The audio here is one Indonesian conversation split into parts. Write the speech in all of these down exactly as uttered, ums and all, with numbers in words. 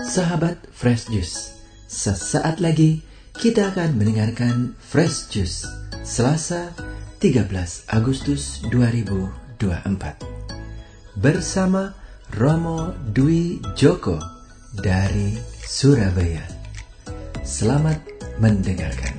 Sahabat Fresh Juice, sesaat lagi kita akan mendengarkan Fresh Juice Selasa tiga belas Agustus dua ribu dua puluh empat bersama Romo Dwi Joko dari Surabaya. Selamat mendengarkan.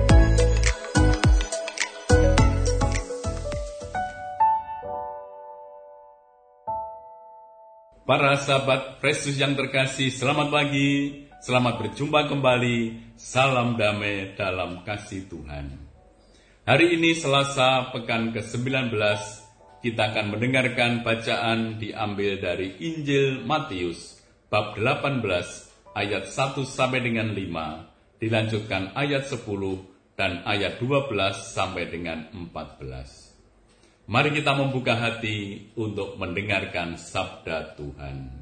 Para sahabat Fresh Juice yang terkasih, selamat pagi, selamat berjumpa kembali, salam damai dalam kasih Tuhan. Hari ini Selasa pekan ke sembilan belas, kita akan mendengarkan bacaan diambil dari Injil Matius, bab delapan belas, ayat satu sampai dengan lima, dilanjutkan ayat sepuluh dan ayat dua belas sampai dengan empat belas. Mari kita membuka hati untuk mendengarkan sabda Tuhan.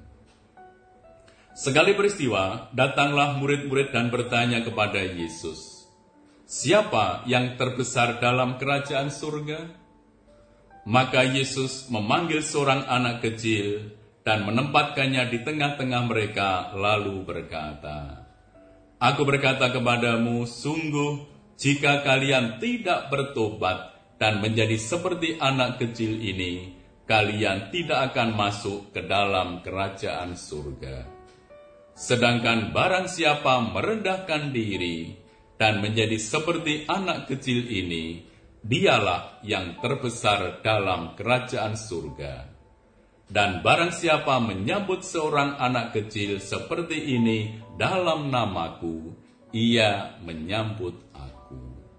Sekali peristiwa, datanglah murid-murid dan bertanya kepada Yesus, "Siapa yang terbesar dalam kerajaan surga?" Maka Yesus memanggil seorang anak kecil dan menempatkannya di tengah-tengah mereka, lalu berkata, "Aku berkata kepadamu, sungguh jika kalian tidak bertobat dan menjadi seperti anak kecil ini, kalian tidak akan masuk ke dalam kerajaan surga. Sedangkan barang siapa merendahkan diri dan menjadi seperti anak kecil ini, dialah yang terbesar dalam kerajaan surga. Dan barang siapa menyambut seorang anak kecil seperti ini dalam namaku, ia menyambut aku.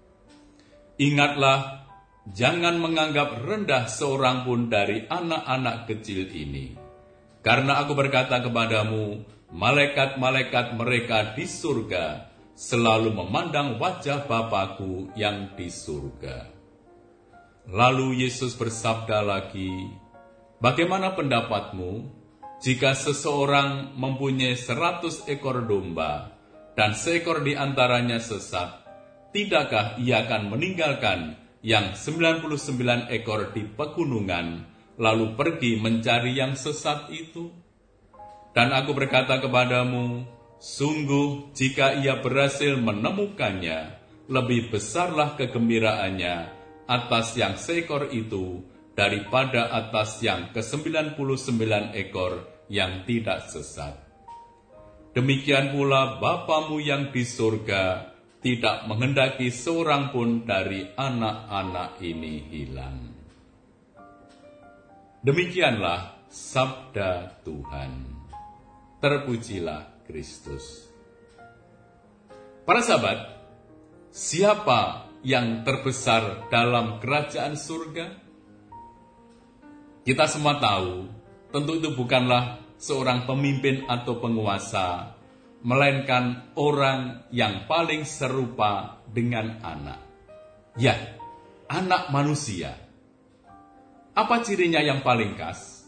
Ingatlah, jangan menganggap rendah seorang pun dari anak-anak kecil ini. Karena aku berkata kepadamu, malaikat-malaikat mereka di surga selalu memandang wajah Bapa-Ku yang di surga." Lalu Yesus bersabda lagi, "Bagaimana pendapatmu jika seseorang mempunyai seratus ekor domba dan seekor di antaranya sesat? Tidakkah ia akan meninggalkan yang sembilan puluh sembilan ekor di pegunungan, lalu pergi mencari yang sesat itu? Dan aku berkata kepadamu, sungguh jika ia berhasil menemukannya, lebih besarlah kegembiraannya atas yang seekor itu daripada atas yang ke sembilan puluh sembilan ekor yang tidak sesat. Demikian pula Bapamu yang di surga tidak menghendaki seorang pun dari anak-anak ini hilang." Demikianlah sabda Tuhan. Terpujilah Kristus. Para sahabat, siapa yang terbesar dalam kerajaan surga? Kita semua tahu, tentu itu bukanlah seorang pemimpin atau penguasa, melainkan orang yang paling serupa dengan anak. Ya, anak manusia. Apa cirinya yang paling khas?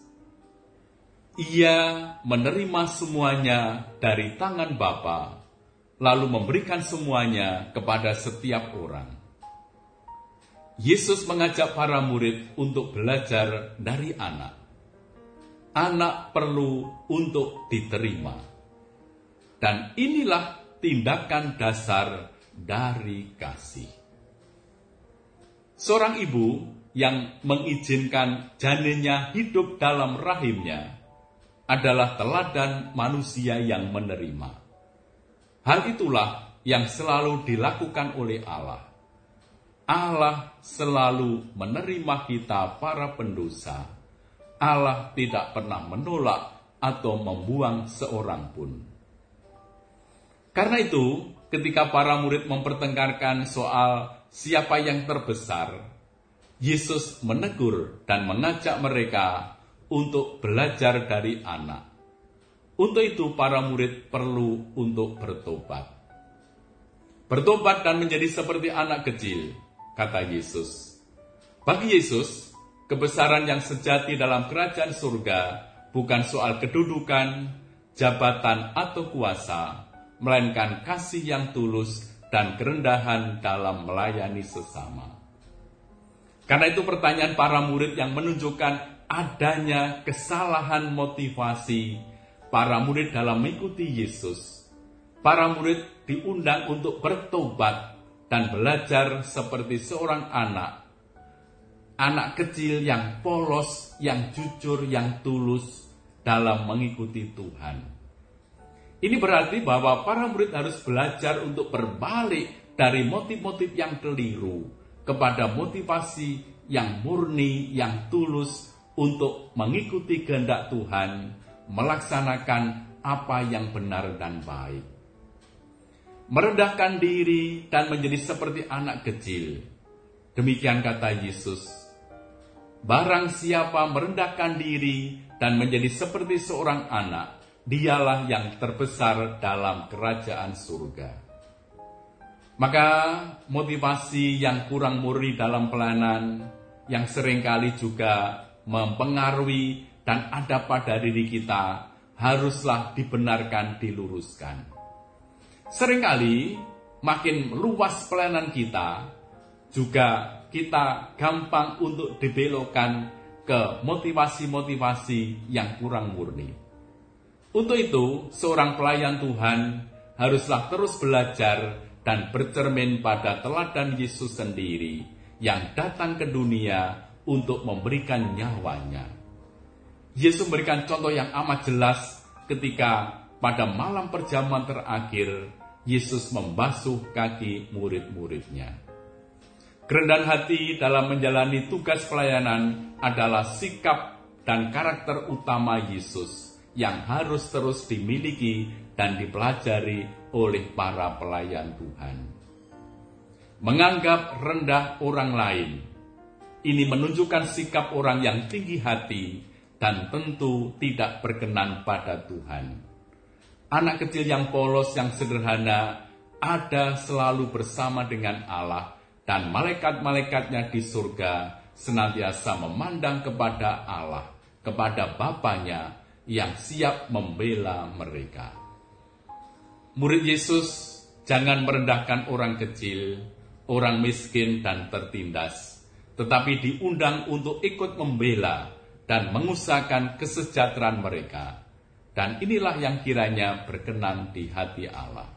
Ia menerima semuanya dari tangan Bapa, lalu memberikan semuanya kepada setiap orang. Yesus mengajak para murid untuk belajar dari anak. Anak perlu untuk diterima. Dan inilah tindakan dasar dari kasih. Seorang ibu yang mengizinkan janinnya hidup dalam rahimnya adalah teladan manusia yang menerima. Hal itulah yang selalu dilakukan oleh Allah. Allah selalu menerima kita para pendosa. Allah tidak pernah menolak atau membuang seorang pun. Karena itu, ketika para murid mempertengkarkan soal siapa yang terbesar, Yesus menegur dan mengajak mereka untuk belajar dari anak. Untuk itu, para murid perlu untuk bertobat. Bertobat dan menjadi seperti anak kecil, kata Yesus. Bagi Yesus, kebesaran yang sejati dalam kerajaan surga bukan soal kedudukan, jabatan, atau kuasa, melainkan kasih yang tulus dan kerendahan dalam melayani sesama. Karena itu pertanyaan para murid yang menunjukkan adanya kesalahan motivasi para murid dalam mengikuti Yesus. Para murid diundang untuk bertobat dan belajar seperti seorang anak. Anak kecil yang polos, yang jujur, yang tulus dalam mengikuti Tuhan. Ini berarti bahwa para murid harus belajar untuk berbalik dari motif-motif yang keliru kepada motivasi yang murni, yang tulus untuk mengikuti kehendak Tuhan, melaksanakan apa yang benar dan baik. Merendahkan diri dan menjadi seperti anak kecil. Demikian kata Yesus. Barang siapa merendahkan diri dan menjadi seperti seorang anak, dialah yang terbesar dalam kerajaan surga. Maka motivasi yang kurang murni dalam pelayanan, yang seringkali juga mempengaruhi dan ada pada diri kita, haruslah dibenarkan, diluruskan. Seringkali makin luas pelayanan kita, juga kita gampang untuk dibelokkan ke motivasi-motivasi yang kurang murni. Untuk itu, seorang pelayan Tuhan haruslah terus belajar dan bercermin pada teladan Yesus sendiri yang datang ke dunia untuk memberikan nyawanya. Yesus memberikan contoh yang amat jelas ketika pada malam perjamuan terakhir Yesus membasuh kaki murid-muridnya. Kerendahan hati dalam menjalani tugas pelayanan adalah sikap dan karakter utama Yesus yang harus terus dimiliki dan dipelajari oleh para pelayan Tuhan. Menganggap rendah orang lain, ini menunjukkan sikap orang yang tinggi hati dan tentu tidak berkenan pada Tuhan. Anak kecil yang polos, yang sederhana, ada selalu bersama dengan Allah, dan malaikat-malaikatnya di surga senantiasa memandang kepada Allah, kepada Bapanya yang siap membela mereka. Murid Yesus jangan merendahkan orang kecil, orang miskin dan tertindas, tetapi diundang untuk ikut membela dan mengusahakan kesejahteraan mereka. Dan inilah yang kiranya berkenan di hati Allah.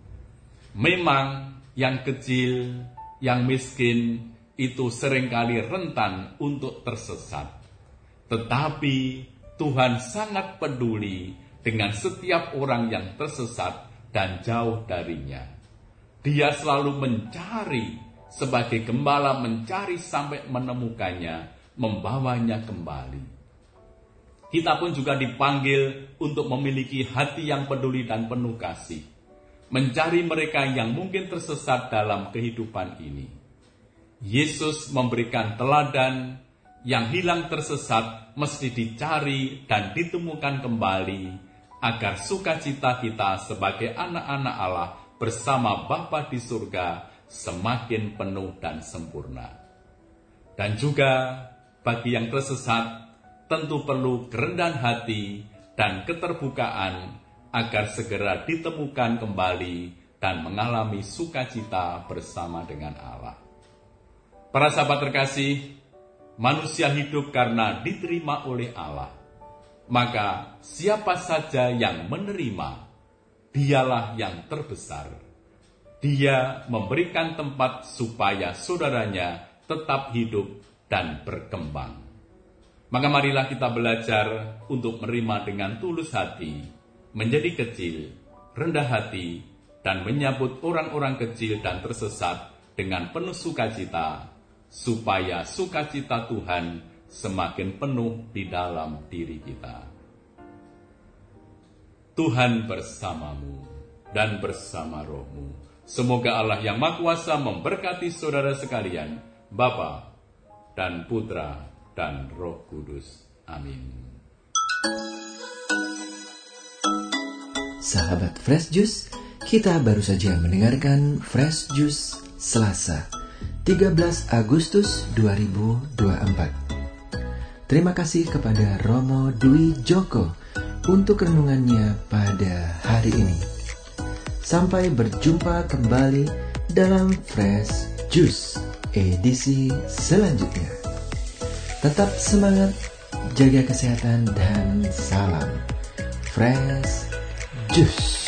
Memang yang kecil, yang miskin itu seringkali rentan untuk tersesat. Tetapi Tuhan sangat peduli dengan setiap orang yang tersesat dan jauh darinya. Dia selalu mencari, sebagai gembala mencari sampai menemukannya, membawanya kembali. Kita pun juga dipanggil untuk memiliki hati yang peduli dan penuh kasih, mencari mereka yang mungkin tersesat dalam kehidupan ini. Yesus memberikan teladan, yang hilang tersesat mesti dicari dan ditemukan kembali, agar sukacita kita sebagai anak-anak Allah bersama Bapa di surga semakin penuh dan sempurna. Dan juga bagi yang tersesat, tentu perlu kerendahan hati dan keterbukaan agar segera ditemukan kembali dan mengalami sukacita bersama dengan Allah. Para sahabat terkasih, manusia hidup karena diterima oleh Allah. Maka siapa saja yang menerima, dialah yang terbesar. Dia memberikan tempat supaya saudaranya tetap hidup dan berkembang. Maka marilah kita belajar untuk menerima dengan tulus hati, menjadi kecil, rendah hati, dan menyambut orang-orang kecil dan tersesat dengan penuh sukacita, supaya sukacita Tuhan semakin penuh di dalam diri kita. Tuhan bersamamu dan bersama rohmu. Semoga Allah yang Maha Kuasa memberkati saudara sekalian, Bapa dan Putra dan Roh Kudus. Amin. Sahabat Fresh Juice, kita baru saja mendengarkan Fresh Juice Selasa, tiga belas Agustus dua ribu dua puluh empat. Terima kasih kepada Romo Dwi Joko untuk renungannya pada hari ini. Sampai berjumpa kembali dalam Fresh Juice edisi selanjutnya. Tetap semangat, jaga kesehatan, dan salam Fresh Juice.